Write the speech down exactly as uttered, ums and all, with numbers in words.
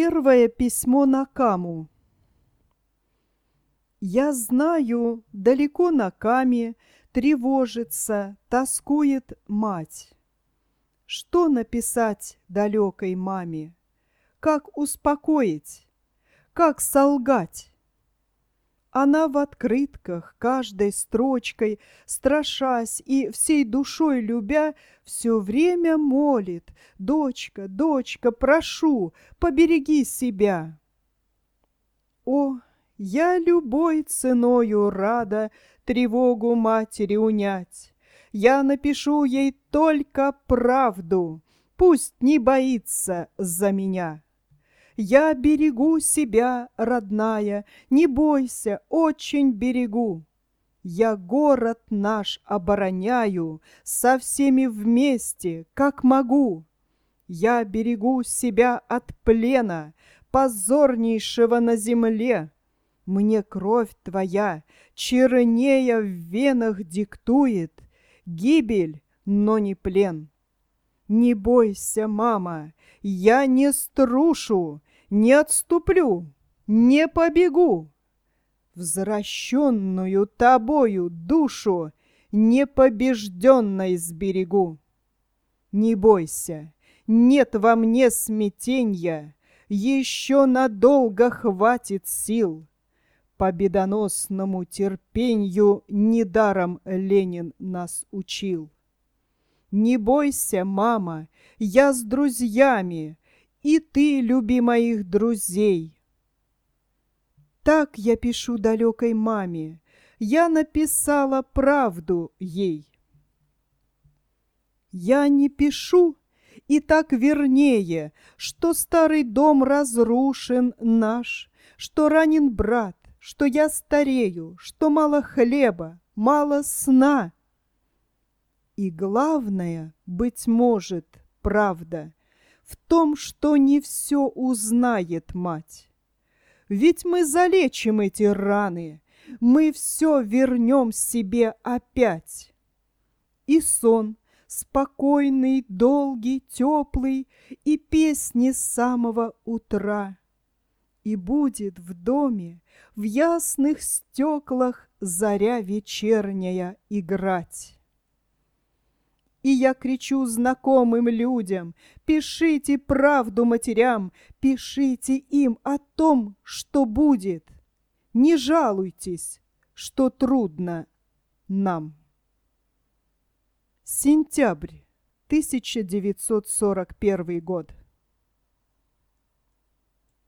Первое письмо Накаму. Я знаю, далеко на Каме тревожится, тоскует мать. Что написать далекой маме? Как успокоить? Как солгать? Она в открытках, каждой строчкой, страшась и всей душой любя, все время молит: «Дочка, дочка, прошу, побереги себя». О, я любой ценою рада тревогу матери унять. Я напишу ей только правду, пусть не боится за меня. Я берегу себя, родная, не бойся, очень берегу. Я город наш обороняю со всеми вместе, как могу. Я берегу себя от плена, позорнейшего на земле. Мне кровь твоя, чернея в венах, диктует гибель, но не плен. Не бойся, мама, я не струшу, не отступлю, не побегу. Возвращенную тобою душу непобежденной сберегу. Не бойся, нет во мне смятенья, еще надолго хватит сил. Победоносному терпенью недаром Ленин нас учил. Не бойся, мама, я с друзьями, и ты люби моих друзей. Так я пишу далекой маме, я написала правду ей. Я не пишу, и так вернее, что старый дом разрушен наш, что ранен брат, что я старею, что мало хлеба, мало сна. И главное, быть может, правда в том, что не все узнает мать. Ведь мы залечим эти раны, мы все вернем себе опять. И сон спокойный, долгий, теплый, и песни с самого утра. И будет в доме, в ясных стеклах заря вечерняя играть. И я кричу знакомым людям: пишите правду матерям, пишите им о том, что будет. Не жалуйтесь, что трудно нам. Сентябрь тысяча девятьсот сорок первый год.